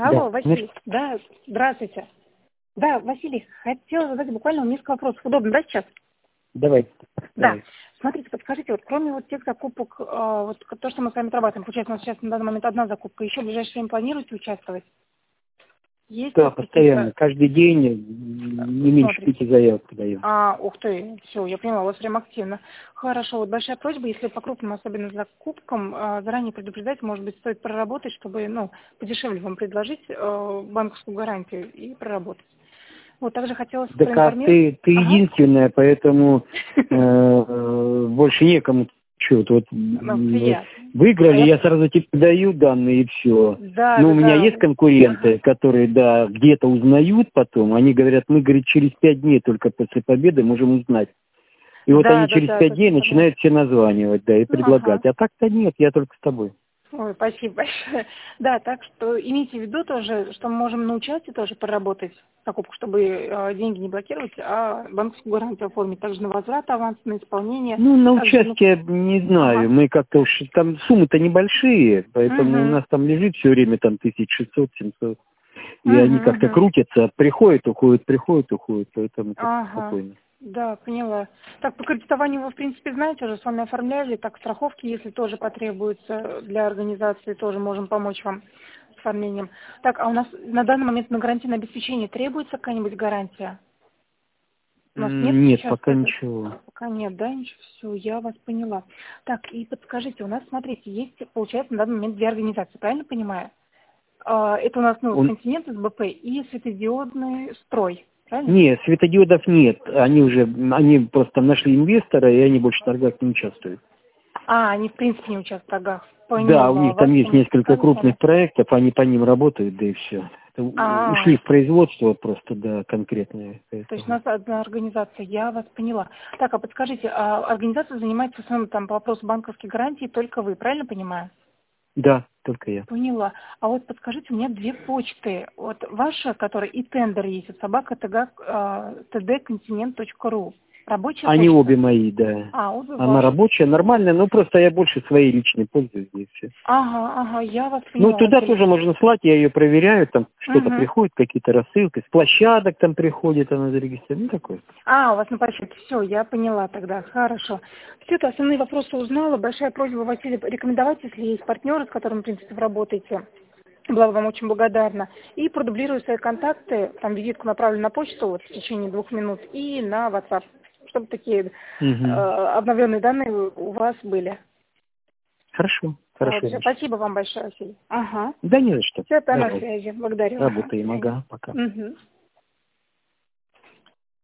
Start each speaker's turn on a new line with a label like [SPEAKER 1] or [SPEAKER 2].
[SPEAKER 1] Алло,
[SPEAKER 2] Да.
[SPEAKER 1] Василий. Да, здравствуйте. Да, Василий, хотела задать буквально несколько вопросов. Удобно, да, сейчас?
[SPEAKER 2] Давай.
[SPEAKER 1] Да. Смотрите, подскажите, вот кроме вот тех закупок, вот то, что мы с вами отрабатываем, получается, у нас сейчас на данный момент одна закупка, еще в ближайшее время планируете участвовать? Есть
[SPEAKER 2] Да,
[SPEAKER 1] вот
[SPEAKER 2] постоянно.
[SPEAKER 1] какие-то...
[SPEAKER 2] Каждый день не меньше
[SPEAKER 1] Смотрите.
[SPEAKER 2] 5 заявок подаем.
[SPEAKER 1] Ух ты, все, я поняла, у вас прям активно. Хорошо, вот большая просьба, если по крупным, особенно закупкам, заранее предупреждать, может быть, стоит проработать, чтобы, подешевле вам предложить банковскую гарантию и проработать. Вот, также хотелось
[SPEAKER 2] Так а
[SPEAKER 1] проинформировать...
[SPEAKER 2] ты
[SPEAKER 1] Ага.
[SPEAKER 2] единственная, поэтому больше некому счет. Вот
[SPEAKER 1] Приятно.
[SPEAKER 2] выиграли, я сразу тебе даю данные и все.
[SPEAKER 1] Да,
[SPEAKER 2] Но у
[SPEAKER 1] да,
[SPEAKER 2] меня
[SPEAKER 1] да.
[SPEAKER 2] есть конкуренты,
[SPEAKER 1] Ага.
[SPEAKER 2] которые, да, где-то узнают потом. Они говорят, мы, говорит, через 5 дней только после победы можем узнать. И вот
[SPEAKER 1] Да,
[SPEAKER 2] они
[SPEAKER 1] да,
[SPEAKER 2] через
[SPEAKER 1] да,
[SPEAKER 2] 5 дней
[SPEAKER 1] точно согласна.
[SPEAKER 2] начинают все названивать, да, и
[SPEAKER 1] Ага.
[SPEAKER 2] предлагать. А так-то нет, я только с тобой.
[SPEAKER 1] Ой, спасибо большое. Да, так что имейте в виду тоже, что мы можем на участие тоже проработать покупку, чтобы деньги не блокировать, а банковскую гарантию оформить. Также на возврат аванс, на исполнение.
[SPEAKER 2] Ну, на
[SPEAKER 1] Также,
[SPEAKER 2] участие не знаю.
[SPEAKER 1] ага.
[SPEAKER 2] Мы как-то уж там суммы-то небольшие, поэтому у
[SPEAKER 1] Угу.
[SPEAKER 2] нас там лежит все время там 1600-700. И они
[SPEAKER 1] Угу,
[SPEAKER 2] как-то
[SPEAKER 1] угу.
[SPEAKER 2] крутятся, приходят, уходят, поэтому как
[SPEAKER 1] Ага.
[SPEAKER 2] спокойно.
[SPEAKER 1] Да, поняла. Так, по кредитованию вы, в принципе, знаете, уже с вами оформляли. Так, страховки, если тоже потребуется для организации, тоже можем помочь вам с оформлением. Так, а у нас на данный момент на гарантийное обеспечение требуется какая-нибудь гарантия? У нас нет
[SPEAKER 2] Нет,
[SPEAKER 1] сейчас
[SPEAKER 2] пока ничего.
[SPEAKER 1] пока нет, да, ничего, все, я вас поняла. Так, и подскажите, у нас, смотрите, есть, получается, на данный момент две организации, правильно понимаю? Это у нас,
[SPEAKER 2] Он...
[SPEAKER 1] континент СБП и светодиодный строй, правильно?
[SPEAKER 2] Нет, светодиодов нет. Они просто нашли инвестора, и они больше в торгах не участвуют.
[SPEAKER 1] Они, в принципе, не участвуют в торгах.
[SPEAKER 2] Да, у
[SPEAKER 1] Поняла
[SPEAKER 2] них
[SPEAKER 1] вас,
[SPEAKER 2] там есть
[SPEAKER 1] поняла.
[SPEAKER 2] несколько крупных проектов, они по ним работают, да и все.
[SPEAKER 1] А,
[SPEAKER 2] Ушли в производство просто, да, конкретное.
[SPEAKER 1] то есть у
[SPEAKER 2] Поэтому.
[SPEAKER 1] нас одна организация, я вас поняла. Так, а подскажите, организация занимается в основном там по вопросу банковских гарантий только вы, правильно понимаю?
[SPEAKER 2] Да, только я.
[SPEAKER 1] Поняла. А вот подскажите, у меня две почты. Вот ваша, которая и тендер есть, вот собака tdcontinent.ru. Рабочая
[SPEAKER 2] Они
[SPEAKER 1] почта?
[SPEAKER 2] обе мои, да.
[SPEAKER 1] Обе
[SPEAKER 2] Она
[SPEAKER 1] ваши.
[SPEAKER 2] рабочая, нормальная, но просто я больше своей личной пользуюсь здесь все.
[SPEAKER 1] Ага, я вас
[SPEAKER 2] Ну,
[SPEAKER 1] поняла,
[SPEAKER 2] туда
[SPEAKER 1] Василий.
[SPEAKER 2] тоже можно слать, я ее проверяю, там что-то
[SPEAKER 1] Угу.
[SPEAKER 2] приходит, какие-то рассылки, с площадок там приходит, она зарегистрирована, ну, такое.
[SPEAKER 1] У вас на почте. Все, я поняла тогда. Хорошо. Все, это основные вопросы узнала. Большая просьба, Василий, рекомендовать, если есть партнеры, с которыми, в принципе, вы работаете. Была бы вам очень благодарна. И продублирую свои контакты, там визитку направлю на почту вот, в течение 2 минут и на WhatsApp, чтобы такие
[SPEAKER 2] Угу.
[SPEAKER 1] обновленные данные у вас были.
[SPEAKER 2] Хорошо,
[SPEAKER 1] Вот,
[SPEAKER 2] хорошо,
[SPEAKER 1] всё.
[SPEAKER 2] Миша.
[SPEAKER 1] Спасибо вам большое, Василий. Ага.
[SPEAKER 2] Да не за что.
[SPEAKER 1] Все, это на
[SPEAKER 2] Давай.
[SPEAKER 1] связи. Благодарю. Ага.
[SPEAKER 2] Работаем, ага, пока.
[SPEAKER 1] Угу.